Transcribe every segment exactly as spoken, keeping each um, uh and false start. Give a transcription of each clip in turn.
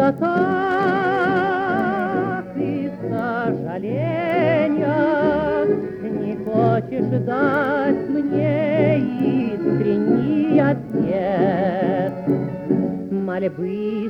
пустотах и сожалениях не хочешь дать мне искренний ответ. Мольбы и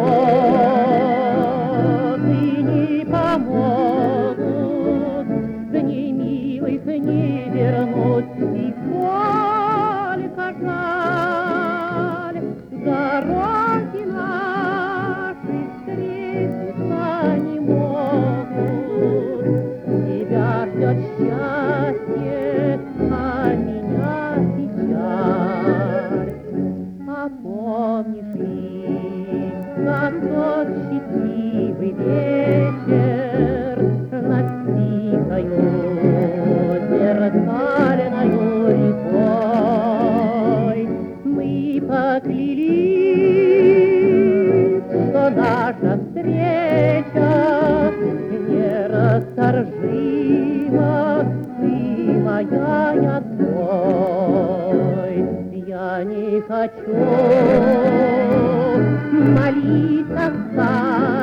слезы не помогут, дней милых не вернуть, и сколько жаль, дороги наши встретиться не могут. Тебя ждет счастье, а меня печаль. А помнишь ли, как тот счастливый вечер над тихою зеркальною рекой мы поклялись, что наша встреча нерасторжима, ты моя, я твой. Я не хочу молиться,